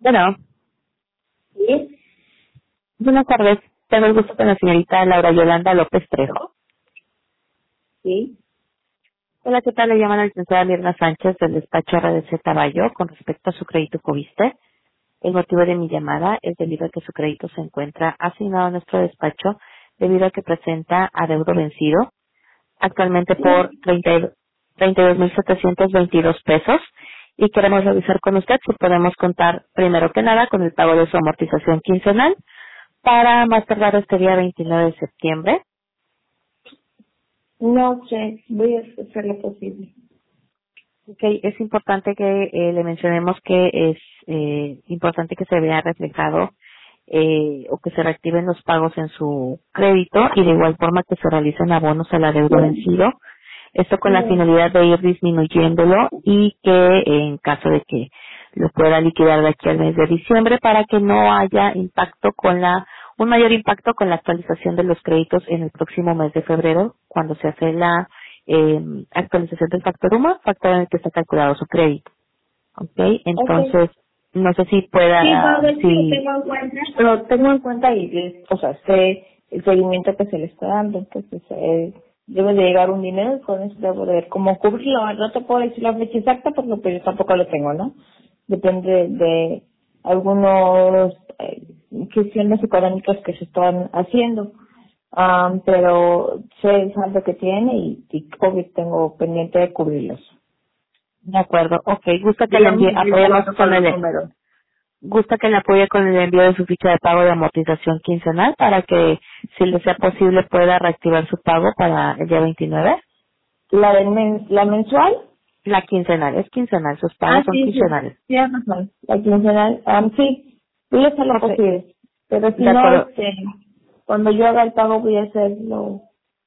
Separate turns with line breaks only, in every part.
Bueno,
Sí,
buenas tardes. Tengo el gusto con la señorita Laura Yolanda López Trejo.
sí.
Hola, ¿qué tal? Le llaman a la licenciada Mirna Sánchez del despacho RDC Taballo con respecto a su crédito Fobiste. El motivo de mi llamada es debido a que su crédito se encuentra asignado a nuestro despacho debido a que presenta adeudo vencido, actualmente por 32,722 pesos, y queremos revisar con usted si podemos contar primero que nada con el pago de su amortización quincenal para más tardar este día 29 de septiembre.
No sé, voy a hacer lo posible.
Okay, es importante que le mencionemos que es importante que se vea reflejado o que se reactiven los pagos en su crédito y de igual forma que se realicen abonos al adeudo vencido. Esto con la finalidad de ir disminuyéndolo y que en caso de que lo pueda liquidar de aquí al mes de diciembre para que no haya impacto un mayor impacto con la actualización de los créditos en el próximo mes de febrero cuando se hace la actualización del factor UMA, factor en el que está calculado su crédito. ¿Ok?
Ok.
Entonces, no sé si
Sí, va a
pueda,
ver si lo
si,
tengo en cuenta. Lo tengo en cuenta o sea, sé el seguimiento que se le está dando. Entonces, debe de llegar un dinero y con eso debo de ver cómo cubrirlo. No te puedo decir la fecha exacta porque pues, yo tampoco lo tengo, ¿no? Depende de algunos cuestiones económicas que se están haciendo. Pero sé el saldo que tiene y COVID tengo pendiente de cubrirlos.
de acuerdo, ok, gusta que le
Digamos
envíe,
que estoy
apoyemos
jugando con
con
los
el,
números.
gusta que le apoye con el envío de su ficha de pago de amortización quincenal para que, si le sea posible, pueda reactivar su pago para el día 29.
La mensual.
La quincenal, es quincenal, sus pagos son
Sí, sí.
quincenales.
Tienes razón. La quincenal. Sí, voy a hacer lo
Ok,
posible. Pero si
de
no,
acuerdo.
cuando yo haga el pago voy a hacerlo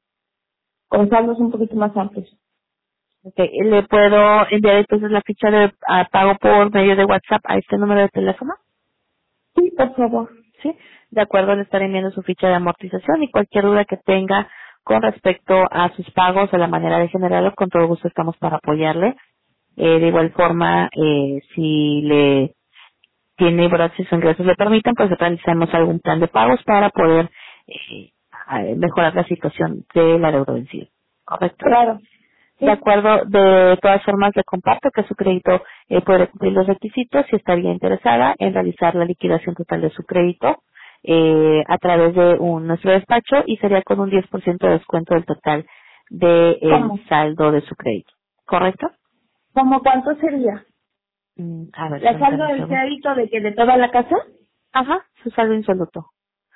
con saldos un poquito más amplios.
Ok, le puedo enviar entonces la ficha de pago por medio de WhatsApp a este número de teléfono.
Sí, por favor.
Sí, de acuerdo, le estaré enviando su ficha de amortización y cualquier duda que tenga con respecto a sus pagos o la manera de generarlos, con todo gusto estamos para apoyarle. De igual forma, si le tiene, ¿verdad? Si sus ingresos le permiten, pues realizamos algún plan de pagos para poder mejorar la situación de la deuda vencida. ¿Correcto?
Claro.
De
Sí.
acuerdo, de todas formas le comparto que su crédito puede cumplir los requisitos si estaría interesada en realizar la liquidación total de su crédito a través de nuestro despacho y sería con un 10% de descuento del total del
¿Cómo?
saldo de su crédito. ¿Correcto?
¿Cómo cuánto sería?
A ver,
¿La saldo
permítame un
del
segundo.
crédito de toda la casa?
Ajá, su saldo insoluto.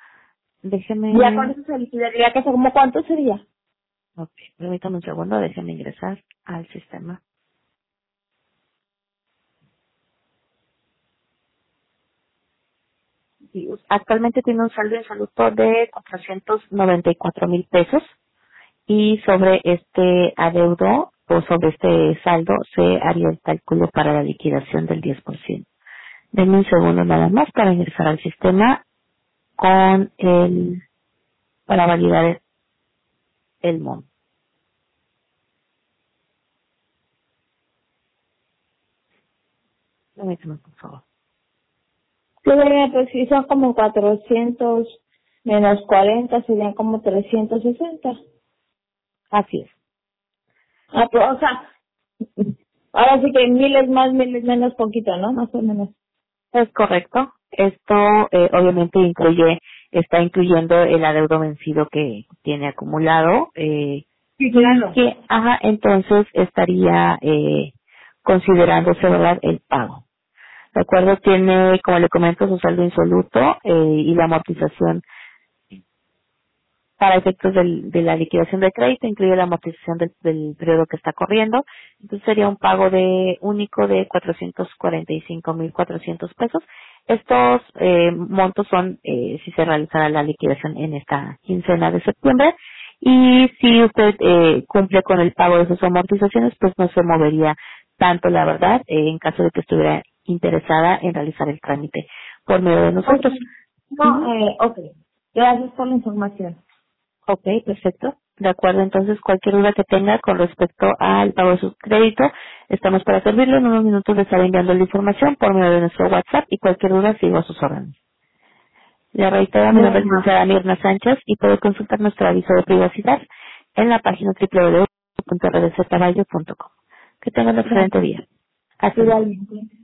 Ya con
Déjeme,
eso se liquidaría la casa. ¿Cómo cuánto sería?
ok, permítame un segundo, déjeme ingresar al sistema. Sí, actualmente tiene un saldo insoluto de 494,000 pesos y sobre este adeudo o sobre este saldo se haría el cálculo para la liquidación del 10%. Denme un segundo nada más para ingresar al sistema para validar el monto. Permítame, por favor.
Pues si son como 400 menos 40 serían como 360.
Así es.
Pues, o sea, ahora sí que miles más, miles menos, poquito, ¿no? Más o menos.
Es correcto. Esto obviamente está incluyendo el adeudo vencido que tiene acumulado
Sí,
y
claro.
que, entonces estaría considerándose, ¿verdad?, el pago. De acuerdo, tiene, como le comento, su saldo insoluto y la amortización para efectos de la liquidación de crédito, incluye la amortización del periodo que está corriendo. Entonces sería un pago único de 445,400 pesos. Estos montos son si se realizara la liquidación en esta quincena de septiembre. Y si usted cumple con el pago de sus amortizaciones, pues no se movería tanto, la verdad, en caso de que estuviera interesada en realizar el trámite por medio de
Ok.
nosotros.
No,
Ujú.
ok. Gracias por la información.
Ok, perfecto. De acuerdo, entonces cualquier duda que tenga con respecto al pago de su crédito, estamos para servirle. En unos minutos le estaré enviando la información por medio de nuestro WhatsApp y cualquier duda sigo a sus órdenes. Le reitero, mi nombre es licenciada Mirna Sánchez y puede consultar nuestro aviso de privacidad en la página www.rdccaballo.com. Que tenga un excelente día. Hasta luego.
Igualmente.